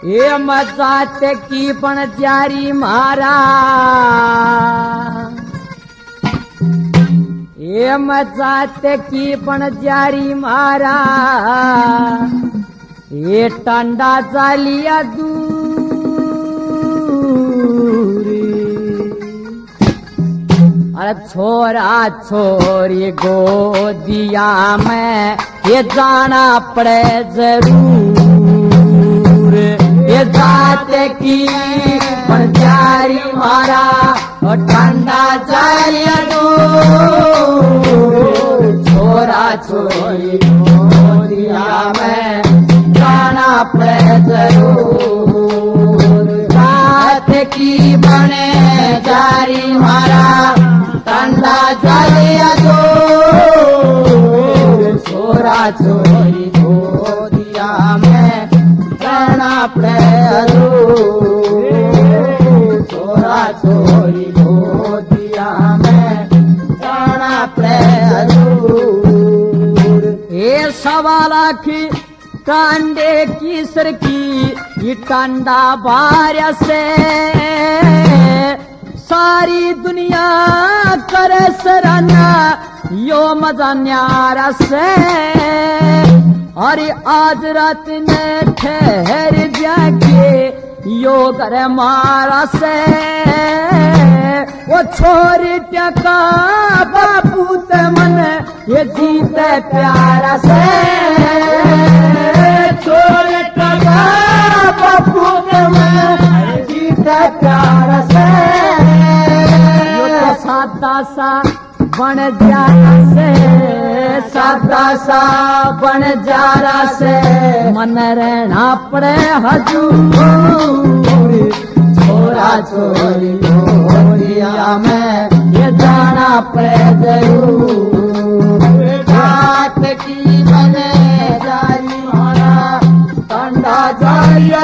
ये मजात की पण जारी मारा, ये मजात की पण जारी मारा, ये टांडा जालिया दूर, अरे छोरा छोरी गोदिया में ये जाना पड़े जरूर, ये जाते की पंजारी मारा और ठंडा जालिया दूर, छोरा छोरी गोदिया में जाना पड़े जरूर, जाते की बने जारी मारा ठंडा जालिया दूर, छोरा छोरी गोदिया में जाना पड़े जरूर, छोरा छोरी गोदिया में जाना पड़े जरूर। ये सवाल की कांडे की सरकी ये टांडा बार से सारी दुनिया करे सराहना यो मजा न्यारा से, अरे आज रात में ठहर जाके यो करे मारा से, वो छोरी टका बापू ते मन ये जीते प्यारा से, छोरी टका बापू ते मन जीते प्यारा से, यो तो सादा सा बन जारा से, सादा सा बन जारा से मन रहना पड़े हजूर, छोरा छोरी गोदिया में ये जाना पड़े जरूर, रात की बने जारी मारा ठंडा जालिया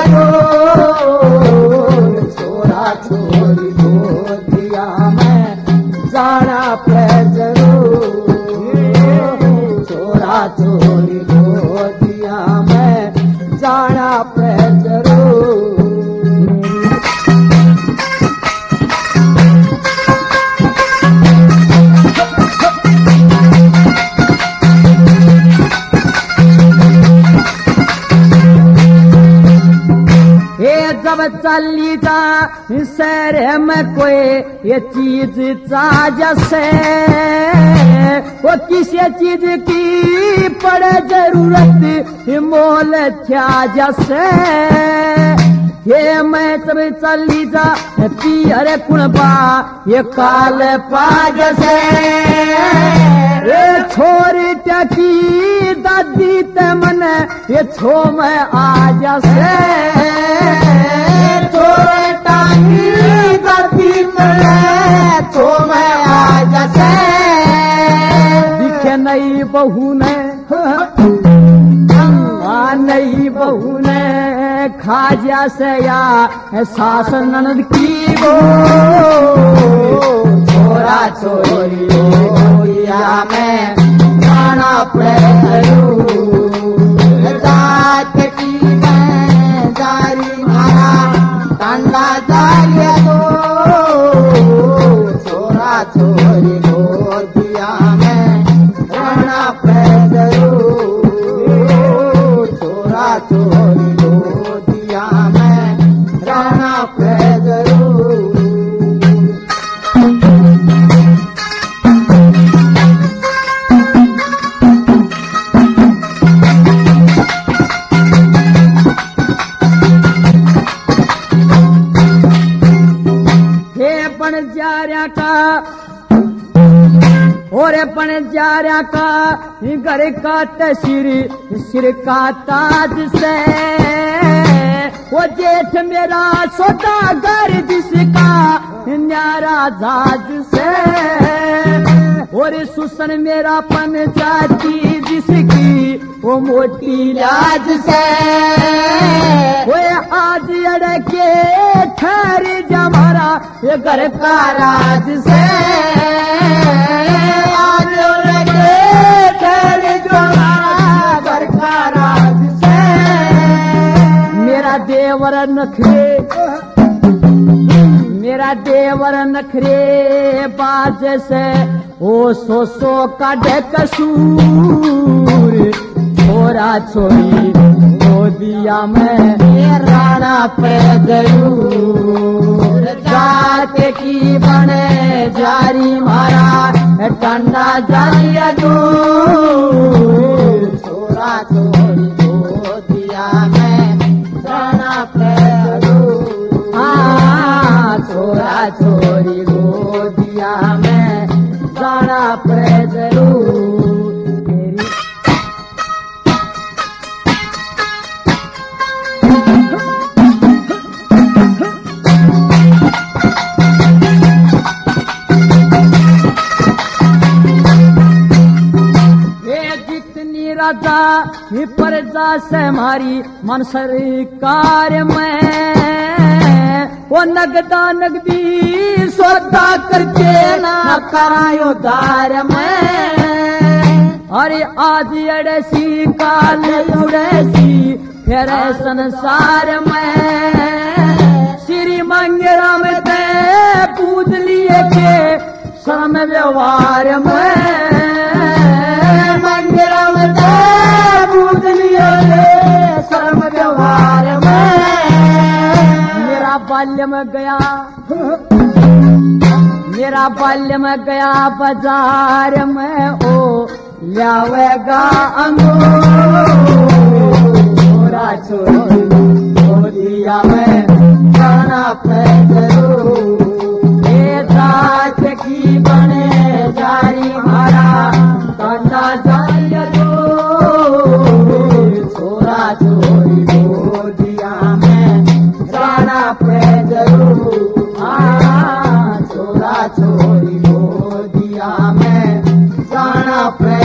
दूर, छोरा छोरी गोदिया में जाना पड़े जरूर, छोरा छोरी गोदिया में जाना पड़े जरूर। जब चली जा शहर में कोई ये चीज चाज से, वो किसी चीज की पड़े जरूरत मोल क्या जैसे, ये मैं जब चली जा पियर कुणबा ये काल पाज से, ये छोरी टकी दादी ते मन ये छो में आज से, छोरी टकी दादी ते छो में आज से, दिखे नई बहू ने नई बहू ने खाजा से या सास ननद की वो, छोरा छोरी गोदिया में जाना पड़े जरूर, रात की में जारी मारा ठंडा जालिया दूर, छोरा छोरी गोदिया में जाना पड़े जरूर, छोरा छोरी गोदिया में जाना पड़े जरूर। हे बनजारा का और पन जारा का घर का तस्वीर सिर का ताज से, वो जेठ मेरा सौदागर जिसका न्यारा जाज से, और सुसन मेरा पन जाती जिसकी वो मोटी लाज से, वो आज अड़के ठहर जमारा ये घर का राज से, आज अड़के ठहर जमारा घर का राज से, मेरा देव देवर नखरे, मेरा देवर नखरे बाज से ओ सो का कसूर। छोरा छोरी वो दिया मैं राणा पे जरूर। जात की बने जारी मारा टंडा जालिया दूर। छोरा छोरी वो दिया मैं राणा पे जरूर। हाँ छोरा छोरी वो दिया मैं राणा पे जरूर। राजा प्रजा से हमारी मन सरकार में वो नगदा नगदी सौदा करके ना करायो दार में। अरे आज अड़सी काल उड़सी फिर संसार में। श्री मंगराम ते पूज लिए के शर्म व्यवहार में। मंगराम ते पूज लिए शर्म व्यवहार में। मेरा बाल्य में गया, मेरा बाल्य में गया बाजार में ओ लावेगा अंगूर। छोरा छोरी वो दिया मैं जाना पे जरूर। जात की बने जारी मारा कंडा जालिया दूर। छोरा छोरी वो दिया मैं जाना पे जरूर। हाँ छोरा छोरी वो दिया मैं जाना पे